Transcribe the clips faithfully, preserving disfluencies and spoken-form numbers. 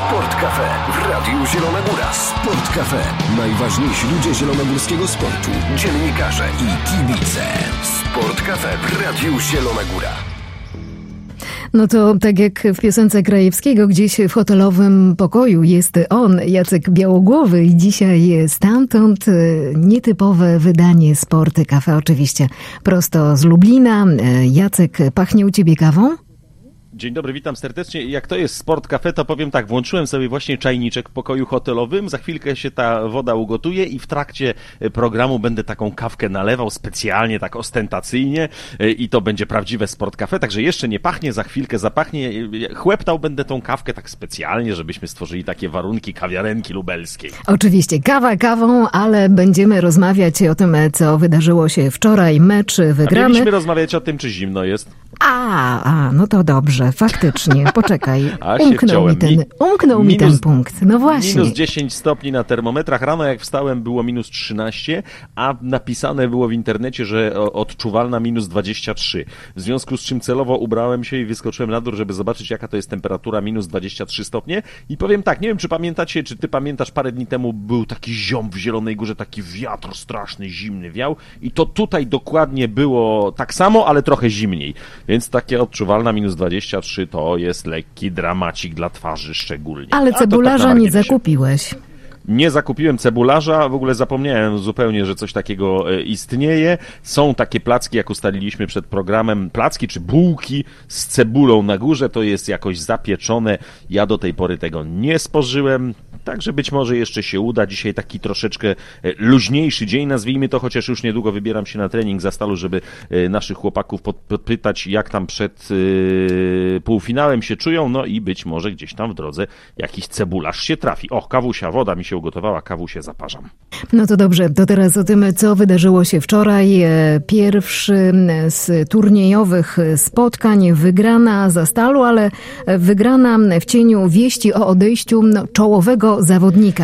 Sport Cafe w Radiu Zielona Góra. Sport Cafe. Najważniejsi ludzie zielonogórskiego sportu, dziennikarze i kibice. Sport Cafe w Radiu Zielona Góra. No to tak jak w piosence Krajewskiego, gdzieś w hotelowym pokoju jest on, Jacek Białogłowy, i dzisiaj stamtąd nietypowe wydanie Sport Cafe, oczywiście prosto z Lublina. Jacek, pachnie u ciebie kawą? Dzień dobry, witam serdecznie. Jak to jest Sport Cafe, to powiem tak, włączyłem sobie właśnie czajniczek w pokoju hotelowym, za chwilkę się ta woda ugotuje i w trakcie programu będę taką kawkę nalewał specjalnie, tak ostentacyjnie i to będzie prawdziwe Sport Cafe, także jeszcze nie pachnie, za chwilkę zapachnie. Chłeptał będę tą kawkę tak specjalnie, żebyśmy stworzyli takie warunki kawiarenki lubelskiej. Oczywiście, kawa kawą, ale będziemy rozmawiać o tym, co wydarzyło się wczoraj, mecz wygrany. A mieliśmy rozmawiać o tym, czy zimno jest? A, a, no to dobrze, faktycznie, poczekaj, A się umknął, mi ten, umknął mi ten punkt, no właśnie. Minus dziesięć stopni na termometrach, rano jak wstałem było minus trzynaście, a napisane było w internecie, że odczuwalna minus dwadzieścia trzy, w związku z czym celowo ubrałem się i wyskoczyłem na dół, żeby zobaczyć, jaka to jest temperatura, minus dwadzieścia trzy stopnie i powiem tak, nie wiem, czy pamiętacie, czy ty pamiętasz, parę dni temu był taki ziom w Zielonej Górze, taki wiatr straszny, zimny wiał i to tutaj dokładnie było tak samo, ale trochę zimniej. Więc takie odczuwalna minus dwadzieścia trzy to jest lekki dramacik dla twarzy szczególnie. Ale cebularza tak nie zakupiłeś. Nie zakupiłem cebularza, w ogóle zapomniałem zupełnie, że coś takiego istnieje. Są takie placki, jak ustaliliśmy przed programem, placki czy bułki z cebulą na górze, to jest jakoś zapieczone. Ja do tej pory tego nie spożyłem, także być może jeszcze się uda. Dzisiaj taki troszeczkę luźniejszy dzień, nazwijmy to, chociaż już niedługo wybieram się na trening za Stalu, żeby naszych chłopaków podpytać, jak tam przed półfinałem się czują, no i być może gdzieś tam w drodze jakiś cebularz się trafi. O, kawusia, woda mi się ugotowała, kawusie zaparzam. No to dobrze, to teraz o tym, co wydarzyło się wczoraj. Pierwszy z turniejowych spotkań, wygrana za Stalu, ale wygrana w cieniu wieści o odejściu czołowego zawodnika.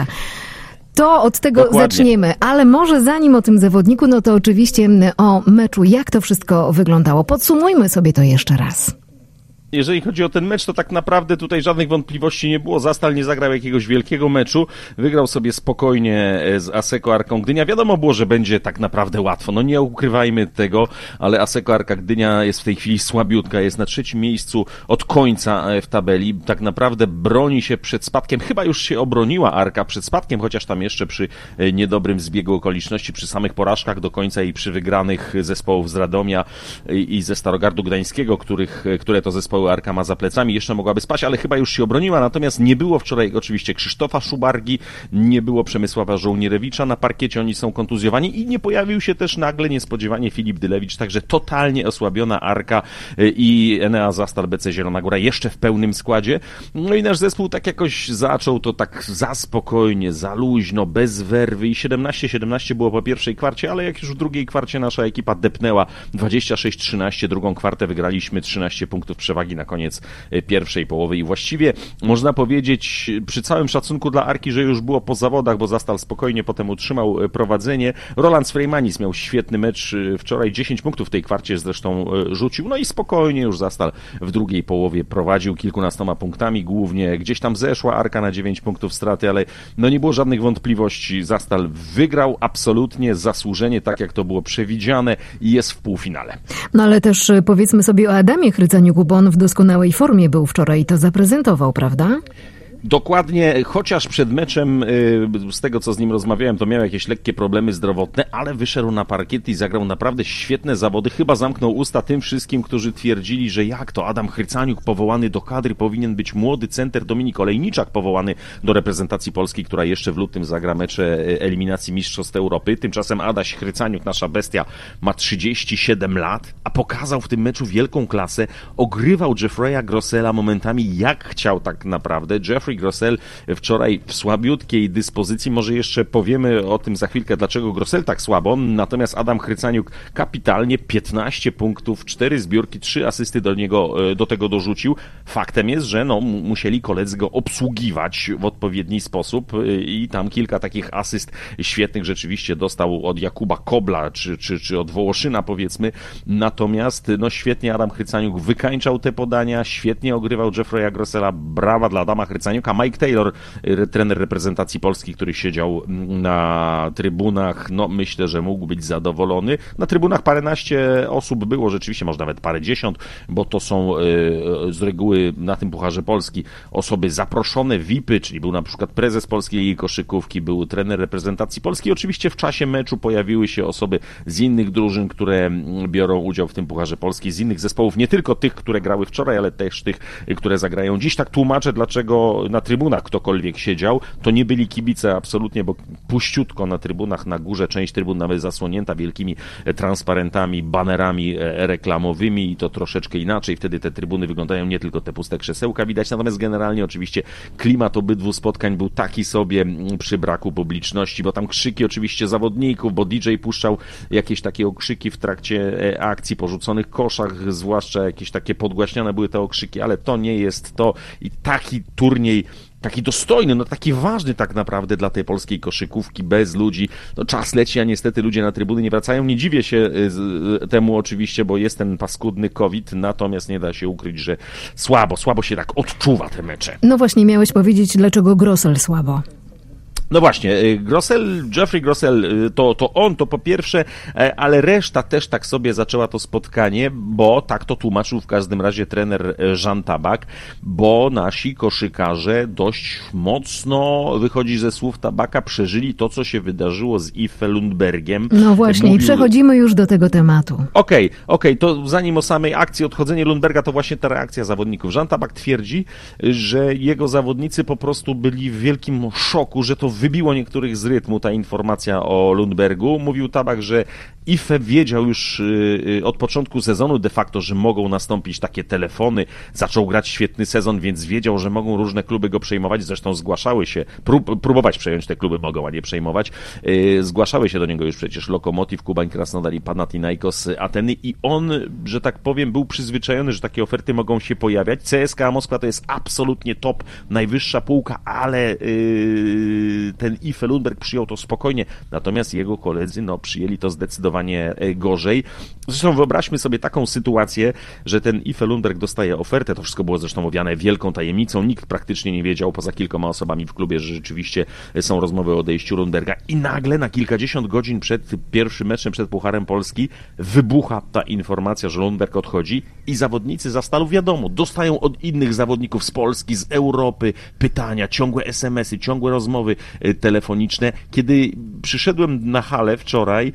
To od tego Dokładnie. zaczniemy, ale może zanim o tym zawodniku, no to oczywiście o meczu, jak to wszystko wyglądało. Podsumujmy sobie to jeszcze raz. Jeżeli chodzi o ten mecz, to tak naprawdę tutaj żadnych wątpliwości nie było. Zastal nie zagrał jakiegoś wielkiego meczu. Wygrał sobie spokojnie z Asseco Arką Gdynia. Wiadomo było, że będzie tak naprawdę łatwo. No nie ukrywajmy tego, ale Asseco Arka Gdynia jest w tej chwili słabiutka. Jest na trzecim miejscu od końca w tabeli. Tak naprawdę broni się przed spadkiem. Chyba już się obroniła Arka przed spadkiem, chociaż tam jeszcze przy niedobrym zbiegu okoliczności, przy samych porażkach do końca i przy wygranych zespołów z Radomia i ze Starogardu Gdańskiego, których, które to zespoły Arka ma za plecami, jeszcze mogłaby spać, ale chyba już się obroniła, natomiast nie było wczoraj oczywiście Krzysztofa Szubargi, nie było Przemysława Żołnierewicza na parkiecie, oni są kontuzjowani i nie pojawił się też nagle niespodziewanie Filip Dylewicz, także totalnie osłabiona Arka i Enea Zastal B C Zielona Góra jeszcze w pełnym składzie. No i nasz zespół tak jakoś zaczął to tak za spokojnie, za luźno, bez werwy i siedemnaście siedemnaście było po pierwszej kwarcie, ale jak już w drugiej kwarcie nasza ekipa depnęła dwadzieścia sześć trzynaście, drugą kwartę wygraliśmy, trzynaście punktów przewagi na koniec pierwszej połowy i właściwie można powiedzieć przy całym szacunku dla Arki, że już było po zawodach, bo Zastal spokojnie potem utrzymał prowadzenie. Roland Sfrejmanis miał świetny mecz wczoraj, dziesięć punktów w tej kwarcie zresztą rzucił, no i spokojnie już Zastal w drugiej połowie prowadził kilkunastoma punktami, głównie gdzieś tam zeszła Arka na dziewięć punktów straty, ale no nie było żadnych wątpliwości, Zastal wygrał absolutnie zasłużenie, tak jak to było przewidziane i jest w półfinale. No ale też powiedzmy sobie o Adamie Chrycaniuku, bo on w doskonałej formie był wczoraj i to zaprezentował, prawda? Dokładnie, chociaż przed meczem, z tego co z nim rozmawiałem, to miał jakieś lekkie problemy zdrowotne, ale wyszedł na parkiet i zagrał naprawdę świetne zawody. Chyba zamknął usta tym wszystkim, którzy twierdzili, że jak to Adam Chrycaniuk powołany do kadry, powinien być młody center, Dominik Olejniczak powołany do reprezentacji Polski, która jeszcze w lutym zagra mecze eliminacji Mistrzostw Europy. Tymczasem Adaś Chrycaniuk, nasza bestia, ma trzydzieści siedem lat, a pokazał w tym meczu wielką klasę, ogrywał Jeffrey'a Grossela momentami jak chciał tak naprawdę. Jeffrey Grossel wczoraj w słabiutkiej dyspozycji, może jeszcze powiemy o tym za chwilkę, dlaczego Grossel tak słabo, natomiast Adam Chrycaniuk kapitalnie, piętnaście punktów, cztery zbiórki, trzy asysty do niego, do tego dorzucił. Faktem jest, że no, musieli koledzy go obsługiwać w odpowiedni sposób i tam kilka takich asyst świetnych rzeczywiście dostał od Jakuba Kobla, czy, czy, czy od Wołoszyna powiedzmy, natomiast no świetnie Adam Chrycaniuk wykańczał te podania, świetnie ogrywał Jeffrey'a Grossela, brawa dla Adama Chrycaniuka. Chrzaniuka. Mike Taylor, trener reprezentacji Polski, który siedział na trybunach, no myślę, że mógł być zadowolony. Na trybunach paręnaście osób było, rzeczywiście może nawet parę dziesiąt, bo to są z reguły na tym Pucharze Polski osoby zaproszone, V I P y, czyli był na przykład prezes Polskiej Ligi Koszykówki, był trener reprezentacji Polski. Oczywiście w czasie meczu pojawiły się osoby z innych drużyn, które biorą udział w tym Pucharze Polski, z innych zespołów, nie tylko tych, które grały wczoraj, ale też tych, które zagrają dziś. Tak tłumaczę, dlaczego na trybunach ktokolwiek siedział. To nie byli kibice absolutnie, bo puściutko na trybunach, na górze część trybun nawet zasłonięta wielkimi transparentami, banerami reklamowymi i to troszeczkę inaczej. Wtedy te trybuny wyglądają, nie tylko te puste krzesełka widać, natomiast generalnie oczywiście klimat obydwu spotkań był taki sobie przy braku publiczności, bo tam krzyki oczywiście zawodników, bo D J puszczał jakieś takie okrzyki w trakcie akcji, porzuconych koszach, zwłaszcza jakieś takie podgłaśniane były te okrzyki, ale to nie jest to i taki turniej taki dostojny, no taki ważny tak naprawdę dla tej polskiej koszykówki, bez ludzi. No czas leci, a niestety ludzie na trybuny nie wracają. Nie dziwię się temu oczywiście, bo jest ten paskudny COVID, natomiast nie da się ukryć, że słabo, słabo się tak odczuwa te mecze. No właśnie, miałeś powiedzieć, dlaczego Grossell słabo. No właśnie, Grossell, Jeffrey Grossell, to, to on, to po pierwsze, ale reszta też tak sobie zaczęła to spotkanie, bo tak to tłumaczył w każdym razie trener Jean Tabak, bo nasi koszykarze dość mocno, wychodzi ze słów Tabaka, przeżyli to, co się wydarzyło z Ife Lundbergiem. No właśnie, Mówił... i przechodzimy już do tego tematu. Okej, okay, okej, okay, to zanim o samej akcji odchodzenie Lundberga, to właśnie ta reakcja zawodników. Jean Tabak twierdzi, że jego zawodnicy po prostu byli w wielkim szoku, że to wybiło niektórych z rytmu ta informacja o Lundbergu. Mówił Tabak, że Ife wiedział już od początku sezonu de facto, że mogą nastąpić takie telefony. Zaczął grać świetny sezon, więc wiedział, że mogą różne kluby go przejmować. Zresztą zgłaszały się, prób, próbować przejąć te kluby mogą, a nie przejmować. Zgłaszały się do niego już przecież Lokomotiv, Kubań, Krasnodar i Panathinaikos Ateny i on, że tak powiem, był przyzwyczajony, że takie oferty mogą się pojawiać. C S K A Moskwa to jest absolutnie top, najwyższa półka, ale yy, ten Ife Lundberg przyjął to spokojnie, natomiast jego koledzy no, przyjęli to zdecydowanie gorzej. Zresztą wyobraźmy sobie taką sytuację, że ten Ife Lundberg dostaje ofertę, to wszystko było zresztą owiane wielką tajemnicą, nikt praktycznie nie wiedział, poza kilkoma osobami w klubie, że rzeczywiście są rozmowy o odejściu Lundberga i nagle na kilkadziesiąt godzin przed pierwszym meczem, przed Pucharem Polski wybucha ta informacja, że Lundberg odchodzi i zawodnicy Zastalu, wiadomo, dostają od innych zawodników z Polski, z Europy pytania, ciągłe es em esy, ciągłe rozmowy telefoniczne. Kiedy przyszedłem na halę wczoraj,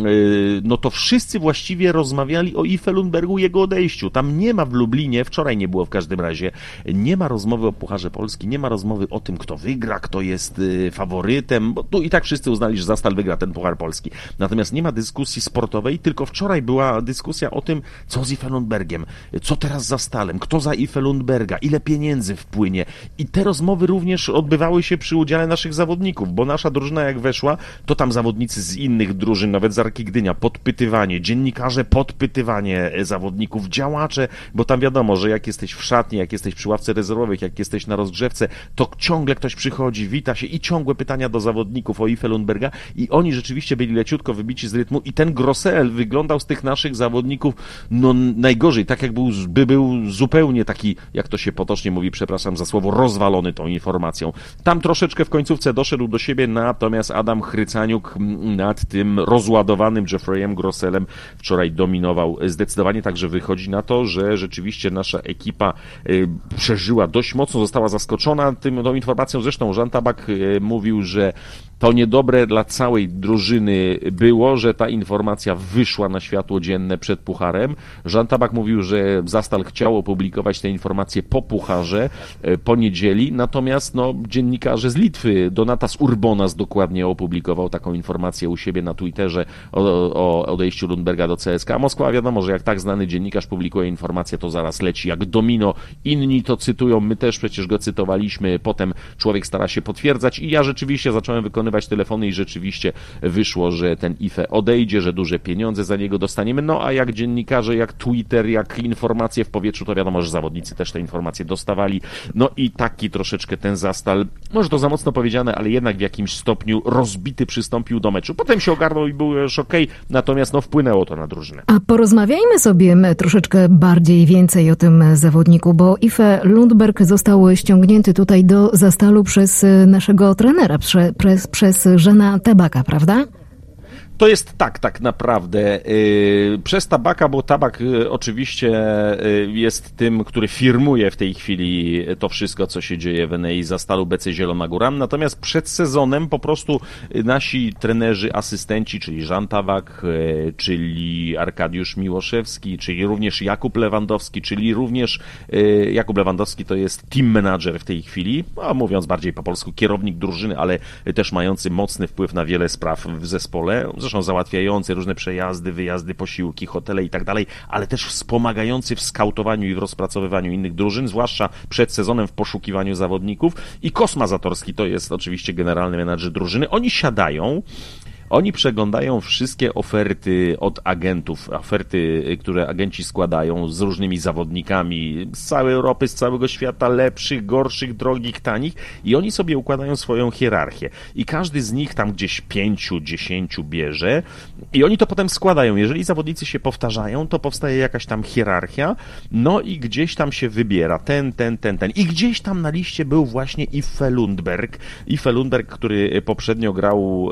no to wszyscy właściwie rozmawiali o Ife Lundbergu i jego odejściu. Tam nie ma w Lublinie, wczoraj nie było w każdym razie, nie ma rozmowy o Pucharze Polski, nie ma rozmowy o tym, kto wygra, kto jest faworytem, bo tu i tak wszyscy uznali, że Zastal wygra ten Puchar Polski. Natomiast nie ma dyskusji sportowej, tylko wczoraj była dyskusja o tym, co z Ife Lundbergiem, co teraz z Zastalem, kto za Ife Lundberga, ile pieniędzy wpłynie. I te rozmowy również odbywały się przy udziale naszych zawodników, bo nasza drużyna jak weszła, to tam zawodnicy z innych drużyn, nawet z Arki Gdynia, podpytywanie, dziennikarze, podpytywanie zawodników, działacze, bo tam wiadomo, że jak jesteś w szatni, jak jesteś przy ławce rezerwowych, jak jesteś na rozgrzewce, to ciągle ktoś przychodzi, wita się i ciągłe pytania do zawodników o Ife Lundberga i oni rzeczywiście byli leciutko wybici z rytmu i ten Grossell wyglądał z tych naszych zawodników no najgorzej, tak jak był, by był zupełnie taki, jak to się potocznie mówi, przepraszam za słowo, rozwalony tą informacją. Tam troszeczkę w końcówce doszedł do siebie, natomiast Adam Chrycaniuk nad tym rozładowanym Jeffreyem Grossellem wczoraj dominował zdecydowanie, także wychodzi na to, że rzeczywiście nasza ekipa przeżyła dość mocno, została zaskoczona tym, tą informacją. Zresztą Jean Tabak mówił, że to niedobre dla całej drużyny było, że ta informacja wyszła na światło dzienne przed Pucharem. Jean Tabak mówił, że Zastal chciał opublikować te informacje po Pucharze, po niedzieli, natomiast no, dziennikarze z Litwy, Donatas Urbonas dokładnie opublikował taką informację u siebie na Twitterze o, o odejściu Lundberga do C S K A Moskwa. Wiadomo, że jak tak znany dziennikarz publikuje informację, to zaraz leci jak domino. Inni to cytują, my też przecież go cytowaliśmy, potem człowiek stara się potwierdzać i ja rzeczywiście zacząłem wykonywać przelewać telefony i rzeczywiście wyszło, że ten Ife odejdzie, że duże pieniądze za niego dostaniemy, no a jak dziennikarze, jak Twitter, jak informacje w powietrzu, to wiadomo, że zawodnicy też te informacje dostawali, no i taki troszeczkę ten Zastal, może to za mocno powiedziane, ale jednak w jakimś stopniu rozbity przystąpił do meczu. Potem się ogarnął i był już okej, okay, natomiast no wpłynęło to na drużynę. A porozmawiajmy sobie troszeczkę bardziej więcej o tym zawodniku, bo Ife Lundberg został ściągnięty tutaj do Zastalu przez naszego trenera, prze, przez, przez Żana Tabaka, prawda? To jest tak, tak naprawdę. Przez Tabaka, bo Tabak oczywiście jest tym, który firmuje w tej chwili to wszystko, co się dzieje w N E I Zastalu B C Zielona Góra. Natomiast przed sezonem po prostu nasi trenerzy, asystenci, czyli Żan Tabak, czyli Arkadiusz Miłoszewski, czyli również Jakub Lewandowski, czyli również Jakub Lewandowski to jest team manager w tej chwili, a mówiąc bardziej po polsku kierownik drużyny, ale też mający mocny wpływ na wiele spraw w zespole. Zresztą załatwiający różne przejazdy, wyjazdy, posiłki, hotele i tak dalej, ale też wspomagający w skautowaniu i w rozpracowywaniu innych drużyn, zwłaszcza przed sezonem w poszukiwaniu zawodników. I Kosma Zatorski to jest oczywiście generalny menadżer drużyny. Oni siadają, oni przeglądają wszystkie oferty od agentów, oferty, które agenci składają z różnymi zawodnikami z całej Europy, z całego świata, lepszych, gorszych, drogich, tanich i oni sobie układają swoją hierarchię. I każdy z nich tam gdzieś pięciu, dziesięciu bierze i oni to potem składają. Jeżeli zawodnicy się powtarzają, to powstaje jakaś tam hierarchia, no i gdzieś tam się wybiera ten, ten, ten, ten. I gdzieś tam na liście był właśnie Ife Lundberg. Ife Lundberg, który poprzednio grał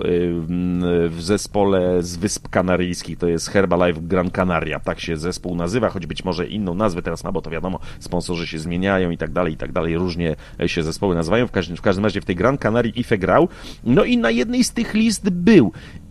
w zespole z Wysp Kanaryjskich, to jest Herbalife Gran Canaria, tak się zespół nazywa, choć być może inną nazwę teraz ma, bo to wiadomo, sponsorzy się zmieniają i tak dalej, i tak dalej, różnie się zespoły nazywają, w każdym, w każdym razie w tej Gran Canarii Ife grał, no i na jednej z tych list był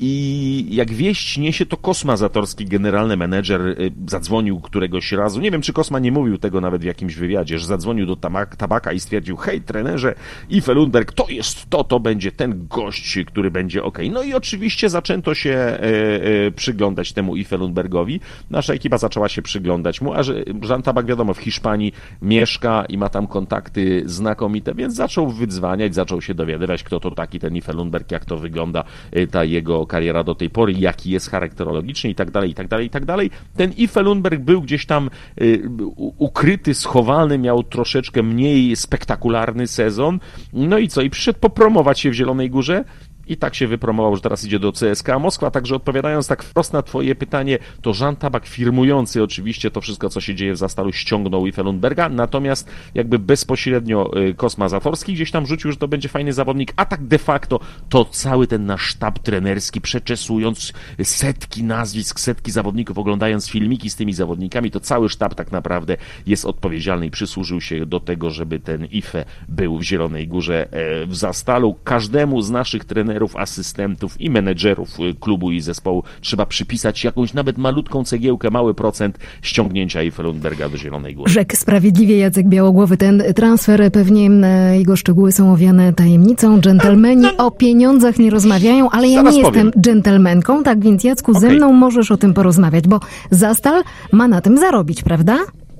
i jak wieść niesie, to Kosma Zatorski, generalny menedżer, zadzwonił któregoś razu, nie wiem, czy Kosma nie mówił tego nawet w jakimś wywiadzie, że zadzwonił do Tabaka i stwierdził, hej trenerze, Ife Lundberg, to jest to, to będzie ten gość, który będzie okej. Okay. No i oczywiście Oczywiście zaczęto się e, e, przyglądać temu Ife Lundbergowi. Nasza ekipa zaczęła się przyglądać mu, a że Żan Tabak, wiadomo, w Hiszpanii mieszka i ma tam kontakty znakomite, więc zaczął wydzwaniać, zaczął się dowiadywać, kto to taki ten Ife Lundberg, jak to wygląda ta jego kariera do tej pory, jaki jest charakterologicznie i tak dalej, i tak dalej, i tak dalej. Ten Ife Lundberg był gdzieś tam y, ukryty, schowany, miał troszeczkę mniej spektakularny sezon. No i co? I przyszedł popromować się w Zielonej Górze. I tak się wypromował, że teraz idzie do C S K A Moskwa, także odpowiadając tak wprost na twoje pytanie, to Żan Tabak firmujący oczywiście to wszystko, co się dzieje w Zastalu, ściągnął Ife Lundberga, natomiast jakby bezpośrednio Kosma Zatorski gdzieś tam rzucił, że to będzie fajny zawodnik, a tak de facto to cały ten nasz sztab trenerski, przeczesując setki nazwisk, setki zawodników, oglądając filmiki z tymi zawodnikami, to cały sztab tak naprawdę jest odpowiedzialny i przysłużył się do tego, żeby ten Ife był w Zielonej Górze w Zastalu. Każdemu z naszych trenerów, asystentów i menedżerów klubu i zespołu trzeba przypisać jakąś nawet malutką cegiełkę, mały procent ściągnięcia Ife Lundberga do Zielonej Góry. Rzekł sprawiedliwie Jacek Białogłowy. Ten transfer, pewnie jego szczegóły są owiane tajemnicą. Dżentelmeni o pieniądzach nie rozmawiają, ale ja Zaraz nie powiem. jestem dżentelmenką, tak więc Jacku, ze Okej. mną możesz o tym porozmawiać, bo Zastal ma na tym zarobić, prawda?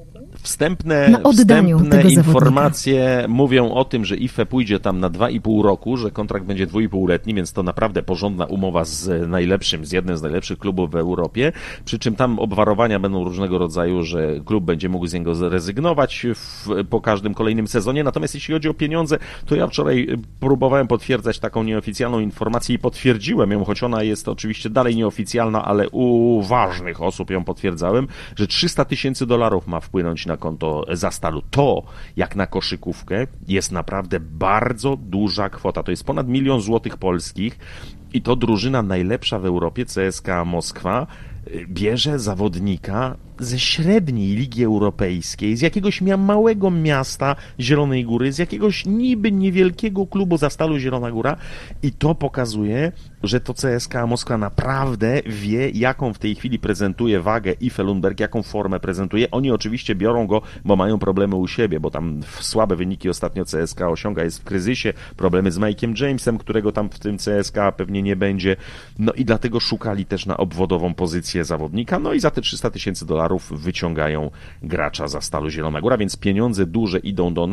Wstępne, Na oddaniu wstępne tego informacje zawodnika. mówią o tym, że Ife pójdzie tam na dwa i pół roku, że kontrakt będzie dwuipółletni, więc to naprawdę porządna umowa z najlepszym, z jednym z najlepszych klubów w Europie, przy czym tam obwarowania będą różnego rodzaju, że klub będzie mógł z niego zrezygnować w, po każdym kolejnym sezonie, natomiast jeśli chodzi o pieniądze, to ja wczoraj próbowałem potwierdzać taką nieoficjalną informację i potwierdziłem ją, choć ona jest oczywiście dalej nieoficjalna, ale u ważnych osób ją potwierdzałem, że trzysta tysięcy dolarów ma wpłynąć na konto Zastalu. To, jak na koszykówkę, jest naprawdę bardzo duża kwota. To jest ponad milion złotych polskich i to drużyna najlepsza w Europie, C S K A Moskwa, bierze zawodnika ze średniej ligi europejskiej, z jakiegoś małego miasta Zielonej Góry, z jakiegoś niby niewielkiego klubu Zastalu Zielona Góra i to pokazuje, że to C S K A Moskwa naprawdę wie, jaką w tej chwili prezentuje wagę Ife Lundberg, jaką formę prezentuje. Oni oczywiście biorą go, bo mają problemy u siebie, bo tam słabe wyniki ostatnio C S K A osiąga, jest w kryzysie, problemy z Mike'em Jamesem, którego tam w tym C S K A pewnie nie będzie. No i dlatego szukali też na obwodową pozycję zawodnika, no i za te trzysta tysięcy dolarów wyciągają gracza Zastalu Zielona Góra, więc pieniądze duże idą do nas.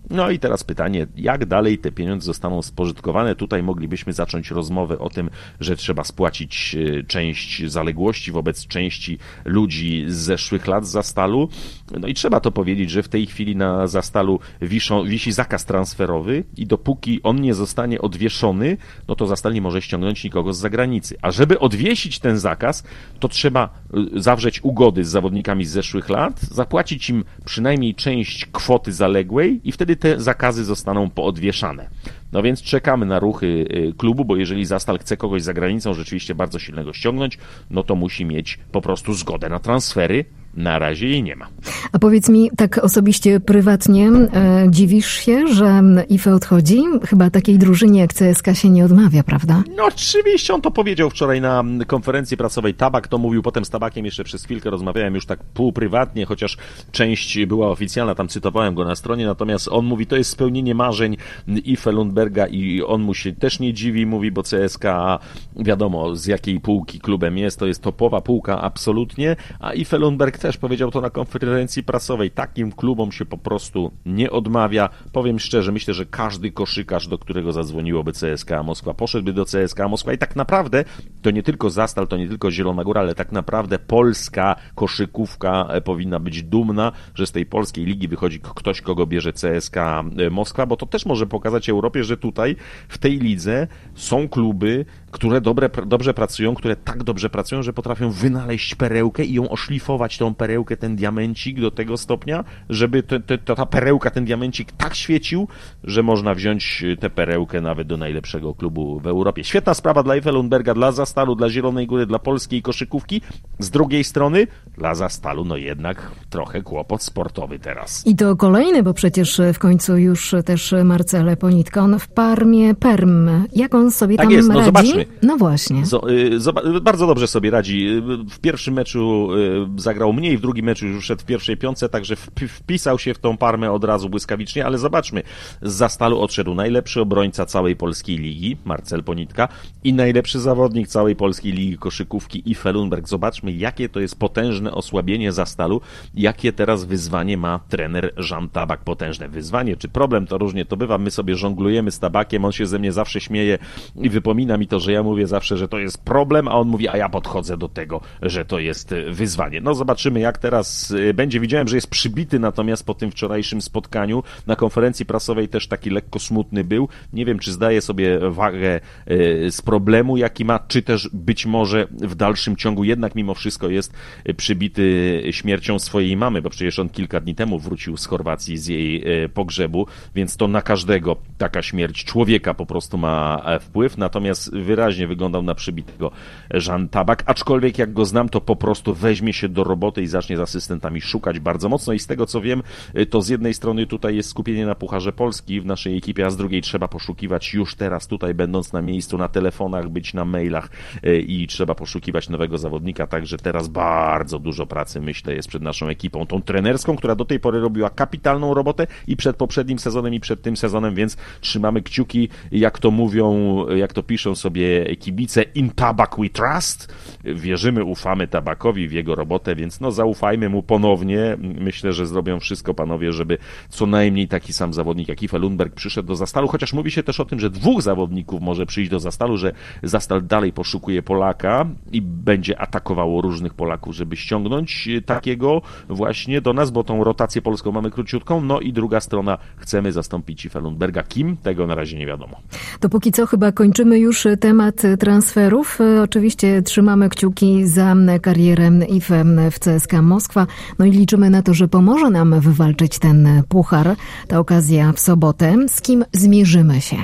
No i teraz pytanie, jak dalej te pieniądze zostaną spożytkowane? Tutaj moglibyśmy zacząć rozmowę o tym, że trzeba spłacić część zaległości wobec części ludzi z zeszłych lat z Zastalu. No i trzeba to powiedzieć, że w tej chwili na Zastalu wiszą, wisi zakaz transferowy i dopóki on nie zostanie odwieszony, no to Zastal nie może ściągnąć nikogo z zagranicy. A żeby odwiesić ten zakaz, to trzeba zawrzeć ugody z zawodnikami z zeszłych lat, zapłacić im przynajmniej część kwoty zaległej i wtedy te zakazy zostaną poodwieszane. No więc czekamy na ruchy klubu, bo jeżeli Zastal chce kogoś za granicą rzeczywiście bardzo silnego ściągnąć, no to musi mieć po prostu zgodę na transfery. Na razie jej nie ma. A powiedz mi, tak osobiście, prywatnie, e, dziwisz się, że Ife odchodzi? Chyba takiej drużynie jak C S K się nie odmawia, prawda? No oczywiście, on to powiedział wczoraj na konferencji prasowej. Tabak to mówił, potem z Tabakiem jeszcze przez chwilkę rozmawiałem już tak półprywatnie, chociaż część była oficjalna, tam cytowałem go na stronie, natomiast on mówi, to jest spełnienie marzeń Ife Lundberga i on mu się też nie dziwi, mówi, bo C S K wiadomo z jakiej półki klubem jest, to jest topowa półka absolutnie, a Ife Lundberg też powiedział to na konferencji prasowej. Takim klubom się po prostu nie odmawia. Powiem szczerze, myślę, że każdy koszykarz, do którego zadzwoniłoby C S K A Moskwa, poszedłby do C S K A Moskwa i tak naprawdę to nie tylko Zastal, to nie tylko Zielona Góra, ale tak naprawdę polska koszykówka powinna być dumna, że z tej polskiej ligi wychodzi ktoś, kogo bierze C S K A Moskwa, bo to też może pokazać Europie, że tutaj w tej lidze są kluby, które dobre, dobrze pracują, które tak dobrze pracują, że potrafią wynaleźć perełkę i ją oszlifować, tą perełkę, ten diamencik do tego stopnia, żeby te, te, ta perełka, ten diamencik tak świecił, że można wziąć tę perełkę nawet do najlepszego klubu w Europie. Świetna sprawa dla Ife Lundberga, dla Zastalu, dla Zielonej Góry, dla polskiej koszykówki. Z drugiej strony dla Zastalu no jednak trochę kłopot sportowy teraz. I to kolejny, bo przecież w końcu już też Marcel Ponitkon w Parmie Perm. Jak on sobie tak tam jest, no radzi? Zobaczmy. No właśnie. Zob- bardzo dobrze sobie radzi. W pierwszym meczu zagrał mniej, w drugim meczu już szedł w pierwszej piątce, także wpisał się w tą Parmę od razu błyskawicznie, ale zobaczmy, z Zastalu odszedł najlepszy obrońca całej polskiej ligi, Marcel Ponitka, i najlepszy zawodnik całej polskiej ligi koszykówki, Ife Lundberg. Zobaczmy, jakie to jest potężne osłabienie Zastalu, jakie teraz wyzwanie ma trener Jan Tabak. Potężne wyzwanie, czy problem, to różnie to bywa. My sobie żonglujemy z Tabakiem, on się ze mnie zawsze śmieje i wypomina mi to, że ja mówię zawsze, że to jest problem, a on mówi, a ja podchodzę do tego, że to jest wyzwanie. No zobaczymy, jak teraz będzie. Widziałem, że jest przybity, natomiast po tym wczorajszym spotkaniu na konferencji prasowej też taki lekko smutny był. Nie wiem, czy zdaje sobie wagę z problemu, jaki ma, czy też być może w dalszym ciągu jednak mimo wszystko jest przybity śmiercią swojej mamy, bo przecież on kilka dni temu wrócił z Chorwacji z jej pogrzebu, więc to na każdego taka śmierć człowieka po prostu ma wpływ, natomiast wyraźnie wyglądał na przybitego Jan Tabak, aczkolwiek jak go znam, to po prostu weźmie się do roboty i zacznie z asystentami szukać bardzo mocno i z tego co wiem, to z jednej strony tutaj jest skupienie na Pucharze Polski w naszej ekipie, a z drugiej trzeba poszukiwać już teraz tutaj, będąc na miejscu, na telefonach, być na mailach i trzeba poszukiwać nowego zawodnika, także teraz bardzo dużo pracy, myślę, jest przed naszą ekipą, tą trenerską, która do tej pory robiła kapitalną robotę i przed poprzednim sezonem i przed tym sezonem, więc trzymamy kciuki, jak to mówią, jak to piszą sobie kibice, in Tabak we trust, wierzymy, ufamy Tabakowi w jego robotę, więc no zaufajmy mu ponownie, myślę, że zrobią wszystko panowie, żeby co najmniej taki sam zawodnik jak Ife Lundberg przyszedł do Zastalu, chociaż mówi się też o tym, że dwóch zawodników może przyjść do Zastalu, że Zastal dalej poszukuje Polaka i będzie atakowało różnych Polaków, żeby ściągnąć takiego właśnie do nas, bo tą rotację polską mamy króciutką, no i druga strona, chcemy zastąpić Ife Lundberga. Kim? Tego na razie nie wiadomo. To póki co chyba kończymy już temat transferów. Oczywiście trzymamy kciuki za karierę Ife w C S K A Moskwa, no i liczymy na to, że pomoże nam wywalczyć ten puchar. Ta okazja w sobotę. Z kim zmierzymy się?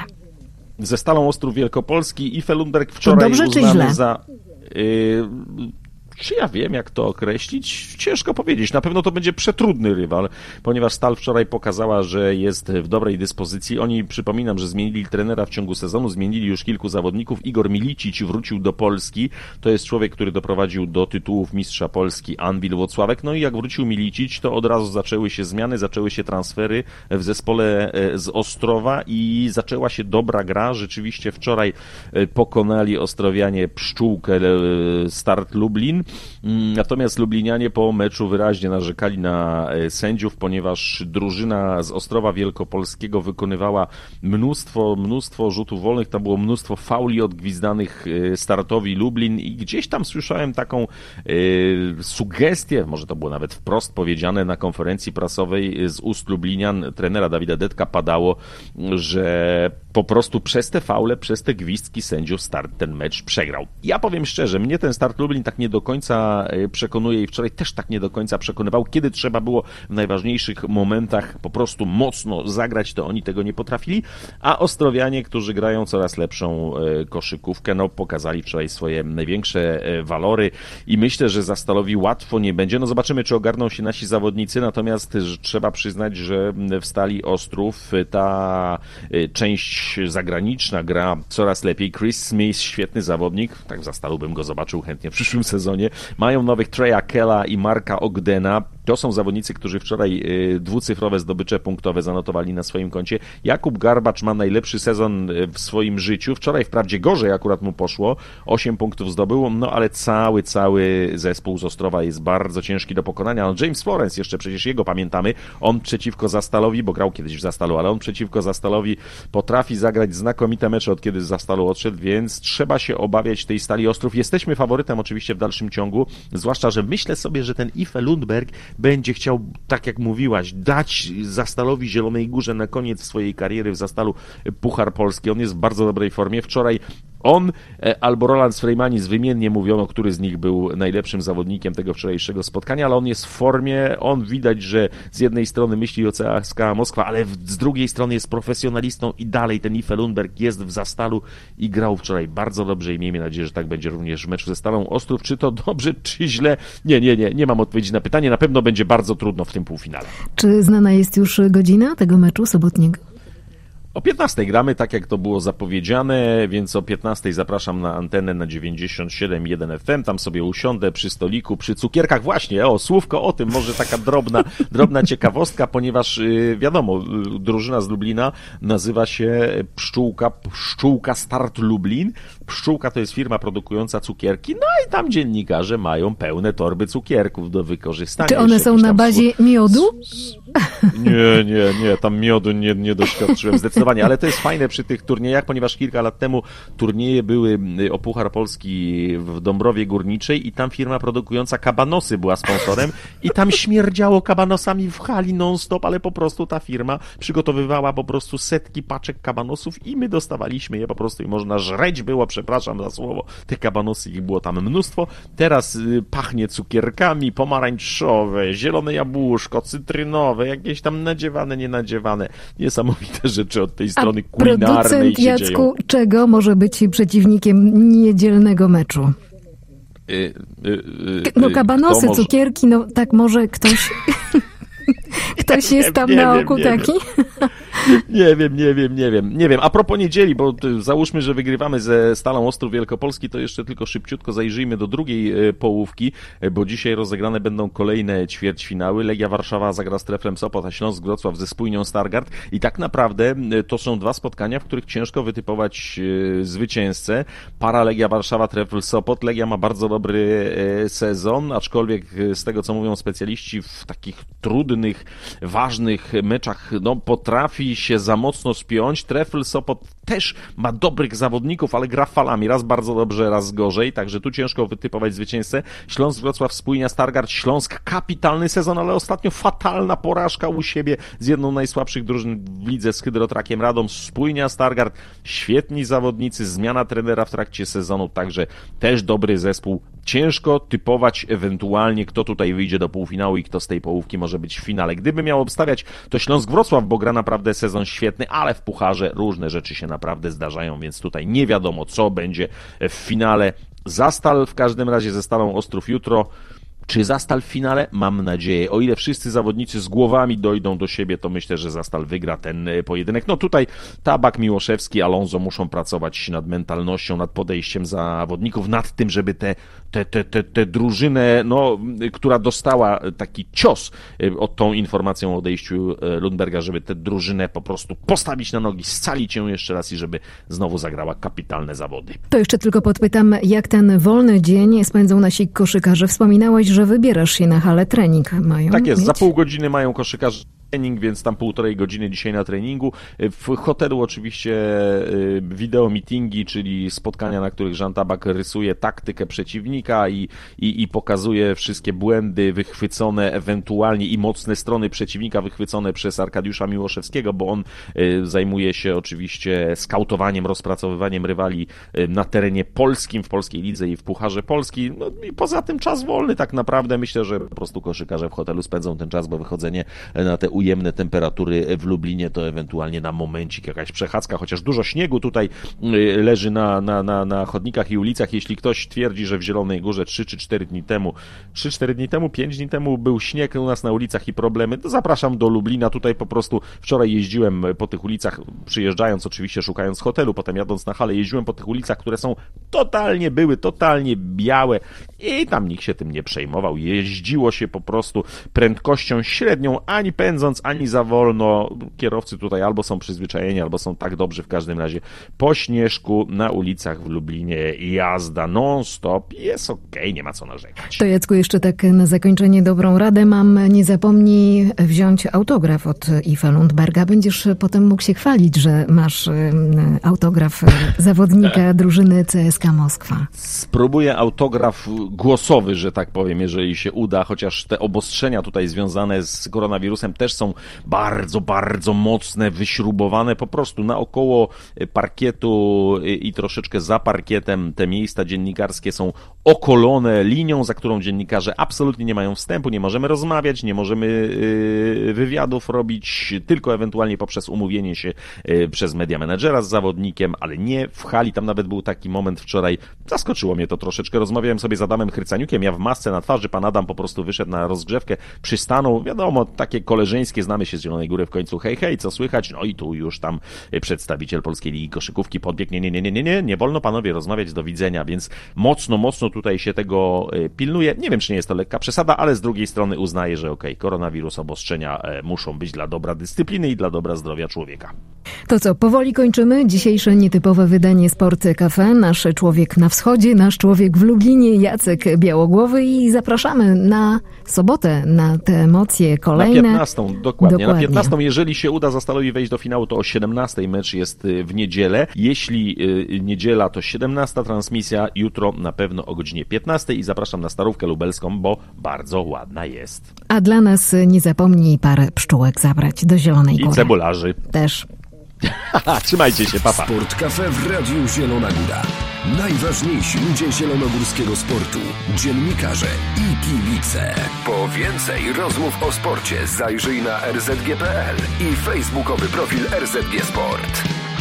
Ze Stalą Ostrów Wielkopolski. Ife Lundberg wczoraj dobrze, uznany za... Yy... Czy ja wiem, jak to określić? Ciężko powiedzieć. Na pewno to będzie przetrudny rywal, ponieważ Stal wczoraj pokazała, że jest w dobrej dyspozycji. Oni, przypominam, że zmienili trenera w ciągu sezonu, zmienili już kilku zawodników. Igor Milicic wrócił do Polski. To jest człowiek, który doprowadził do tytułów mistrza Polski Anwil Włocławek. No i jak wrócił Milicic, to od razu zaczęły się zmiany, zaczęły się transfery w zespole z Ostrowa i zaczęła się dobra gra. Rzeczywiście wczoraj pokonali Ostrowianie Pszczółkę Start Lublin. Lublin. Natomiast lublinianie po meczu wyraźnie narzekali na sędziów, ponieważ drużyna z Ostrowa Wielkopolskiego wykonywała mnóstwo, mnóstwo rzutów wolnych, tam było mnóstwo fauli odgwizdanych Startowi Lublin i gdzieś tam słyszałem taką y, sugestię, może to było nawet wprost powiedziane na konferencji prasowej z ust Lublinian, trenera Dawida Detka padało, że po prostu przez te faule, przez te gwizdki sędziów Start ten mecz przegrał. Ja powiem szczerze, mnie ten Start Lublin tak nie do końca przekonuje i wczoraj też tak nie do końca przekonywał. Kiedy trzeba było w najważniejszych momentach po prostu mocno zagrać, to oni tego nie potrafili, a Ostrowianie, którzy grają coraz lepszą koszykówkę, no pokazali wczoraj swoje największe walory i myślę, że Zastalowi łatwo nie będzie. No zobaczymy, czy ogarną się nasi zawodnicy, natomiast trzeba przyznać, że w Stali Ostrów ta część zagraniczna gra coraz lepiej. Chris Smith, świetny zawodnik, tak w Zastalu bym go zobaczył chętnie w przyszłym sezonie. Mają nowych Treya Kella i Marka Ogdena. To są zawodnicy, którzy wczoraj dwucyfrowe zdobycze punktowe zanotowali na swoim koncie. Jakub Garbacz ma najlepszy sezon w swoim życiu. Wczoraj wprawdzie gorzej akurat mu poszło. osiem punktów zdobył, no ale cały, cały zespół z Ostrowa jest bardzo ciężki do pokonania. No James Florence, jeszcze przecież jego pamiętamy. On przeciwko Zastalowi, bo grał kiedyś w Zastalu, ale on przeciwko Zastalowi potrafi zagrać znakomite mecze od kiedy z Zastalu odszedł, więc trzeba się obawiać tej Stali Ostrów. Jesteśmy faworytem oczywiście w dalszym ciągu, zwłaszcza, że myślę sobie, że ten Ife Lundberg będzie chciał, tak jak mówiłaś, dać Zastalowi Zielonej Górze na koniec swojej kariery w Zastalu Puchar Polski. On jest w bardzo dobrej formie. Wczoraj on albo Roland Frejmanis, wymiennie mówiono, który z nich był najlepszym zawodnikiem tego wczorajszego spotkania, ale on jest w formie, on widać, że z jednej strony myśli o C S K A Moskwa, ale z drugiej strony jest profesjonalistą i dalej ten Ife Lundberg jest w Zastalu i grał wczoraj bardzo dobrze i miejmy nadzieję, że tak będzie również w meczu ze Stalą Ostrów. Czy to dobrze, czy źle? Nie, nie, nie, nie mam odpowiedzi na pytanie. Na pewno będzie bardzo trudno w tym półfinale. Czy znana jest już godzina tego meczu sobotniego? O piętnastej gramy, tak jak to było zapowiedziane, więc o piętnastej zapraszam na antenę na dziewięćdziesiąt siedem jeden F M, tam sobie usiądę przy stoliku, przy cukierkach. Właśnie, o, słówko o tym, może taka drobna, drobna ciekawostka, ponieważ yy, wiadomo, yy, drużyna z Lublina nazywa się Pszczółka, Pszczółka Start Lublin. Pszczółka to jest firma produkująca cukierki, no i tam dziennikarze mają pełne torby cukierków do wykorzystania. Czy one są na bazie słów... miodu? Nie, nie, nie, tam miodu nie, nie doświadczyłem zdecydowanie, ale to jest fajne przy tych turniejach, ponieważ kilka lat temu turnieje były o Puchar Polski w Dąbrowie Górniczej i tam firma produkująca kabanosy była sponsorem i tam śmierdziało kabanosami w hali non-stop, ale po prostu ta firma przygotowywała po prostu setki paczek kabanosów i my dostawaliśmy je po prostu i można żreć było, przepraszam za słowo, tych kabanosy ich było tam mnóstwo. Teraz y, pachnie cukierkami, pomarańczowe, zielone jabłuszko, cytrynowe, jakieś tam nadziewane, nienadziewane. Niesamowite rzeczy od tej strony A kulinarnej producent się Jacku, dzieją. czego może być przeciwnikiem niedzielnego meczu? Y, y, y, No kabanosy, może... cukierki, no tak może ktoś... Ktoś jest tam nie na wiem, oku nie taki? Wiem. Nie wiem, nie wiem, nie wiem, nie wiem. A propos niedzieli, bo załóżmy, że wygrywamy ze Stalą Ostrów Wielkopolski, to jeszcze tylko szybciutko zajrzyjmy do drugiej połówki, bo dzisiaj rozegrane będą kolejne ćwierćfinały. Legia Warszawa zagra z Treflem Sopot, a Śląsk Wrocław ze Spójnią Stargard. I tak naprawdę to są dwa spotkania, w których ciężko wytypować zwycięzcę. Para Legia Warszawa, Trefl Sopot. Legia ma bardzo dobry sezon, aczkolwiek z tego, co mówią specjaliści, w takich trudnych, ważnych meczach no, potrafi się za mocno spiąć. Trefl Sopot też ma dobrych zawodników, ale gra falami, raz bardzo dobrze, raz gorzej, także tu ciężko wytypować zwycięzcę. Śląsk Wrocław, Spójnia Stargard, Śląsk kapitalny sezon, ale ostatnio fatalna porażka u siebie z jedną z najsłabszych drużyn w lidze, z Hydrotrakiem Radom. Spójnia Stargard, świetni zawodnicy, zmiana trenera w trakcie sezonu, także też dobry zespół. Ciężko typować ewentualnie, kto tutaj wyjdzie do półfinału i kto z tej połówki może być w finale. Gdyby miał obstawiać, to Śląsk Wrocław, bo gra naprawdę sezon świetny, ale w pucharze różne rzeczy się naprawdę zdarzają, więc tutaj nie wiadomo, co będzie w finale. Zastal w każdym razie ze Stalą Ostrów jutro. Czy Zastal w finale? Mam nadzieję. O ile wszyscy zawodnicy z głowami dojdą do siebie, to myślę, że Zastal wygra ten pojedynek. No tutaj Tabak, Miłoszewski, Alonso muszą pracować nad mentalnością, nad podejściem zawodników, nad tym, żeby te, te, te, te, te drużynę, no, która dostała taki cios od tą informacją o odejściu Lundberga, żeby tę drużynę po prostu postawić na nogi, scalić ją jeszcze raz i żeby znowu zagrała kapitalne zawody. To jeszcze tylko podpytam, jak ten wolny dzień spędzą nasi koszykarze. Wspominałeś, że wybierasz się na halę, trening mają Tak jest, mieć? Za pół godziny mają koszykarze trening, więc tam półtorej godziny dzisiaj na treningu. W hotelu oczywiście wideo meetingi, czyli spotkania, na których Jan Tabak rysuje taktykę przeciwnika i, i, i pokazuje wszystkie błędy wychwycone ewentualnie i mocne strony przeciwnika wychwycone przez Arkadiusza Miłoszewskiego, bo on zajmuje się oczywiście skautowaniem, rozpracowywaniem rywali na terenie polskim, w polskiej lidze i w Pucharze Polski. No i poza tym czas wolny tak naprawdę. Myślę, że po prostu koszykarze w hotelu spędzą ten czas, bo wychodzenie na te ujemne temperatury w Lublinie to ewentualnie na momencik jakaś przechadzka, chociaż dużo śniegu tutaj leży na, na, na, na chodnikach i ulicach. Jeśli ktoś twierdzi, że w Zielonej Górze trzy czy cztery dni temu, trzy cztery dni temu, pięć dni temu był śnieg u nas na ulicach i problemy, to zapraszam do Lublina. Tutaj po prostu wczoraj jeździłem po tych ulicach, przyjeżdżając oczywiście, szukając hotelu, potem jadąc na halę, jeździłem po tych ulicach, które są totalnie, były totalnie białe i tam nikt się tym nie przejmował. Jeździło się po prostu prędkością średnią, ani pędząc, ani za wolno. Kierowcy tutaj albo są przyzwyczajeni, albo są tak dobrzy, w każdym razie po śnieżku na ulicach w Lublinie jazda non-stop, jest okej, okay, nie ma co narzekać. To Jacku, jeszcze tak na zakończenie dobrą radę mam. Nie zapomnij wziąć autograf od Yvesa Lundberga. Będziesz potem mógł się chwalić, że masz autograf zawodnika drużyny C S K A Moskwa. Spróbuję autograf głosowy, że tak powiem, jeżeli się uda, chociaż te obostrzenia tutaj związane z koronawirusem też są bardzo, bardzo mocne, wyśrubowane po prostu naokoło parkietu i troszeczkę za parkietem. Te miejsca dziennikarskie są okolone linią, za którą dziennikarze absolutnie nie mają wstępu, nie możemy rozmawiać, nie możemy wywiadów robić, tylko ewentualnie poprzez umówienie się przez media menedżera z zawodnikiem, ale nie w hali. Tam nawet był taki moment wczoraj, zaskoczyło mnie to troszeczkę, rozmawiałem sobie z Adamem Chrycaniukiem, ja w masce na twarzy, pan Adam po prostu wyszedł na rozgrzewkę, przystanął, wiadomo, takie koleżeńskie, znamy się z Zielonej Góry, w końcu hej, hej, co słychać? No i tu już tam przedstawiciel Polskiej Ligi Koszykówki podbiegł, nie, nie, nie, nie, nie, nie, nie wolno panowie rozmawiać, do widzenia, więc mocno, mocno tutaj się tego pilnuje. Nie wiem, czy nie jest to lekka przesada, ale z drugiej strony uznaję, że okej, okay, koronawirus, obostrzenia muszą być dla dobra dyscypliny i dla dobra zdrowia człowieka. To co, powoli kończymy dzisiejsze nietypowe wydanie Sport Cafe. Nasz człowiek na wschodzie, nasz człowiek w Lublinie, Jacek Białogłowy, i zapraszamy na sobotę, na te emocje kolejne. Na piętnastą, dokładnie. dokładnie. Na piętnastą, jeżeli się uda Zastalowi wejść do finału, to o siedemnastej mecz jest w niedzielę. Jeśli niedziela, to siedemnasta transmisja, jutro na pewno o godzinie piętnastej i zapraszam na Starówkę Lubelską, bo bardzo ładna jest. A dla nas nie zapomnij parę pszczółek zabrać do Zielonej Góry. I cebularzy. Też. Trzymajcie się, papa. Sport Cafe w Radiu Zielona Góra. Najważniejsi ludzie zielonogórskiego sportu, dziennikarze i kibice. Po więcej rozmów o sporcie zajrzyj na r z g kropka p l i facebookowy profil R Z G Sport.